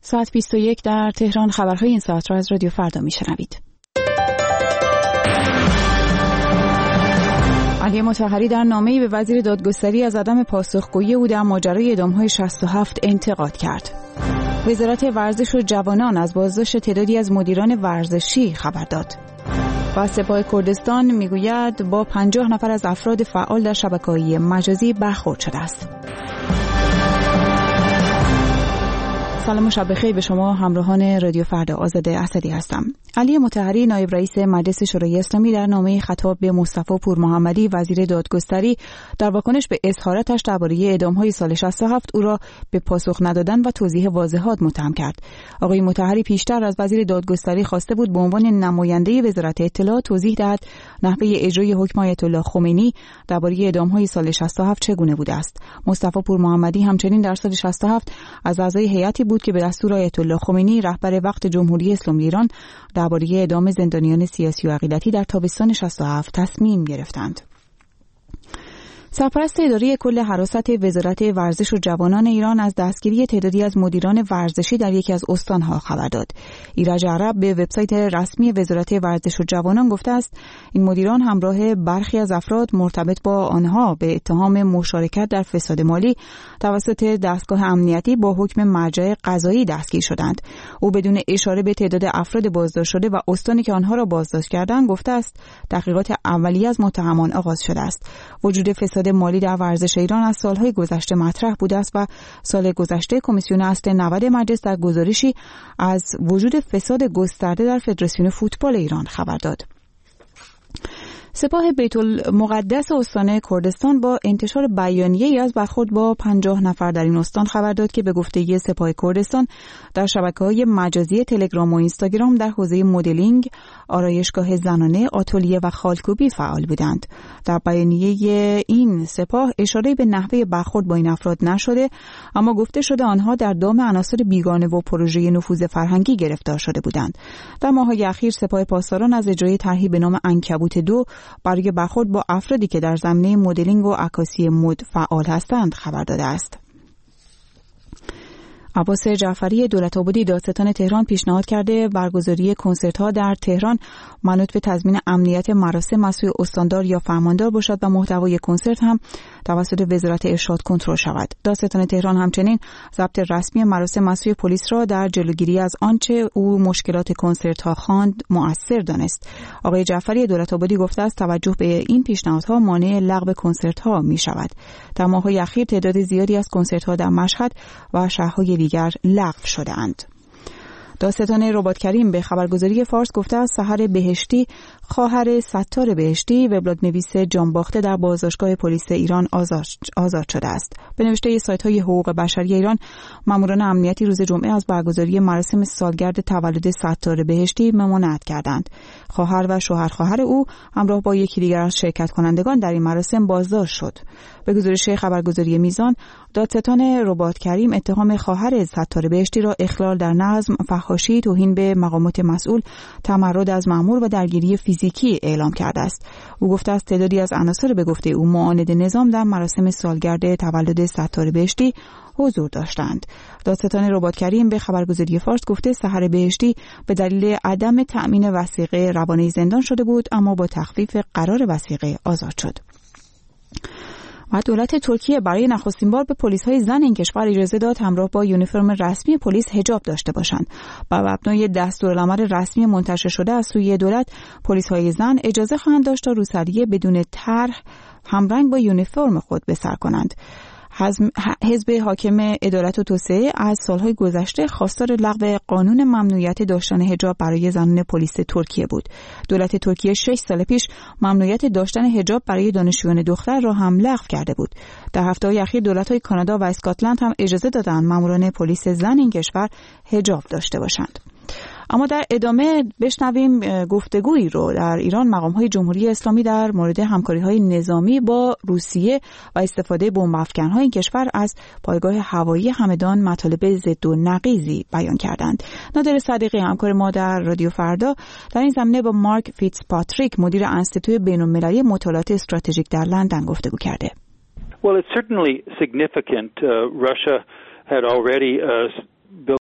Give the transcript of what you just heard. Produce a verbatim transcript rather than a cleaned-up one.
ساعت بیست و یک در تهران. خبرهای این ساعت را از رادیو فردا میشنوید. علی مطهری در نامه‌ای به وزیر دادگستری از عدم پاسخگویی او در ماجرای اعدام‌های شصت و هفت انتقاد کرد. وزارت ورزش و جوانان از بازداشت تعدادی از مدیران ورزشی خبر داد. و سپاه کردستان میگوید با پنجاه نفر از افراد فعال در شبکه‌های مجازی برخورد شده است. سلام و شب بخیر به شما همراهان رادیو فردا. آزاده اسدی هستم. علی مطهری نایب رئیس مجلس شورای اسلامی در نامه خطاب به مصطفی پور محمدی وزیر دادگستری در واکنش به اظهاراتش درباره اعدام‌های سال شصت و هفت او را به پاسخ ندادن و توضیح واضحات متهم کرد. آقای مطهری پیشتر از وزیر دادگستری خواسته بود به عنوان نماینده وزارت اطلاعات توضیح دهد نحوه اجرای حکم آیت الله خمینی درباره اعدام‌های سال شصت و هفت چگونه بوده است. مصطفی پور محمدی همچنین در سال شصت و هفت از اعضای هیئتی بود که به دستور آیت الله خمینی رهبر وقت جمهوری اسلامی ایران درباره اعدام زندانیان سیاسی و عقیدتی در تابستان شصت و هفت تصمیم گرفتند. سرپرست اداره کل حراست وزارت ورزش و جوانان ایران از دستگیری تعدادی از مدیران ورزشی در یکی از استانها خبر داد. ایرج عرب به وبسایت رسمی وزارت ورزش و جوانان گفته است این مدیران همراه برخی از افراد مرتبط با آنها به اتهام مشارکت در فساد مالی توسط دستگاه امنیتی با حکم مرجع قضایی دستگیر شدند. او بدون اشاره به تعداد افراد بازداشت شده و استانی که آنها را بازداشت کردند گفته است تحقیقات اولیه از متهمان آغاز شده است. وجود فساد مالی در ورزش ایران از سالهای گذشته مطرح بوده است و سال گذشته کمیسیون اصل نود مجلس در گزارشی از وجود فساد گسترده در فدراسیون فوتبال ایران خبر داد. سپاه بیت المقدس استان کردستان با انتشار بیانیه‌ای از برخورد با پنجاه نفر در این استان خبر داد که به گفته سپاه کردستان در شبکه‌های مجازی تلگرام و اینستاگرام در حوزه مدلینگ، آرایشگاه زنانه، آتلیه و خالکوبی فعال بودند. در بیانیه این سپاه اشاره به نحوه برخورد با این افراد نشده، اما گفته شده آنها در دام عناصر بیگانه و پروژه نفوذ فرهنگی گرفتار شده بودند. در ماه‌های اخیر سپاه پاسداران از اجرای طرحی به نام عنکبوت دو برای برخورد با افرادی که در زمینه مدلینگ و عکاسی مد فعال هستند خبر داده است. عباس جعفری دولت‌آبادی دادستان تهران پیشنهاد کرده برگزاری کنسرت‌ها در تهران منوط به تضمین امنیت مراسم از سوی استاندار یا فرماندار باشد و محتوای کنسرت هم توسط وزارت ارشاد کنترل شود. دادستان تهران همچنین ضبط رسمی مراسم از سوی پلیس را در جلوگیری از آنچه او مشکلات کنسرت‌ها خواند مؤثر دانست. آقای جعفری دولت‌آبادی گفته است توجه به این پیشنهادها مانع لغو کنسرت‌ها می‌شود. در ماه‌های اخیر تعداد زیادی از کنسرت‌ها در مشهد و شهرهای دیگر لغو شده‌اند. دادستان رباط کریم به خبرگزاری فارس گفته است سحر بهشتی خواهر ستار بهشتی وبلاگ‌نویس جانباخته در بازداشتگاه پلیس ایران آزاد, آزاد شده است. به نوشته سایت‌های حقوق بشری ایران، ماموران امنیتی روز جمعه از برگزاری مراسم سالگرد تولد ستار بهشتی ممانعت کردند. خواهر و شوهر خواهر او همراه با یکی دیگر از شرکت کنندگان در این مراسم بازداشت شد. به گزارش خبرگزاری میزان، دادستان رباط کریم اتهام خواهر ستار بهشتی را اخلال در نظم، فحاشی، توهین به مقامات مسئول، تمرد از مأمور و درگیری فیزیکی اعلام کرده است. او گفته است تعدادی از عناصر به گفته او معاند نظام در مراسم سالگرد تولد ستار بهشتی حضور داشتند. دادستان رباط کریم به خبرگزاری فارس گفته سحر بهشتی به دلیل عدم تأمین وثیقه روانه زندان شده بود، اما با تخفیف قرار وثیقه آزاد شد. و دولت ترکیه برای نخستین بار به پلیس‌های زن این کشور اجازه داد همراه با یونیفرم رسمی پلیس حجاب داشته باشند. بر مبنای دستورالعمل رسمی منتشر شده از سوی دولت، پلیس‌های زن اجازه خواهند داشت تا روسری بدون طرح همرنگ با یونیفرم خود به سر کنند. حزب حاکم عدالت و توسعه از سالهای گذشته خواستار لغو قانون ممنوعیت داشتن حجاب برای زنان پلیس ترکیه بود. دولت ترکیه شش سال پیش ممنوعیت داشتن حجاب برای دانشجویان دختر را هم لغو کرده بود. در هفته‌های اخیر دولت‌های کانادا و اسکاتلند هم اجازه دادند ماموران پلیس زن این کشور حجاب داشته باشند. اما در ادامه بشنویم گفتگویی رو در ایران مقام‌های جمهوری اسلامی در مورد همکاری‌های نظامی با روسیه و استفاده بمب‌افکن‌های این کشور از پایگاه هوایی همدان مطالب ضد و نقیضی بیان کردند. نادر صدیقی همکار ما در رادیو فردا در این زمینه با مارک فیتزپاتریک مدیر انستیتوی بین‌المللی مطالعات استراتژیک در لندن گفتگو کرده. Well, it's certainly significant. Uh, Russia had already uh,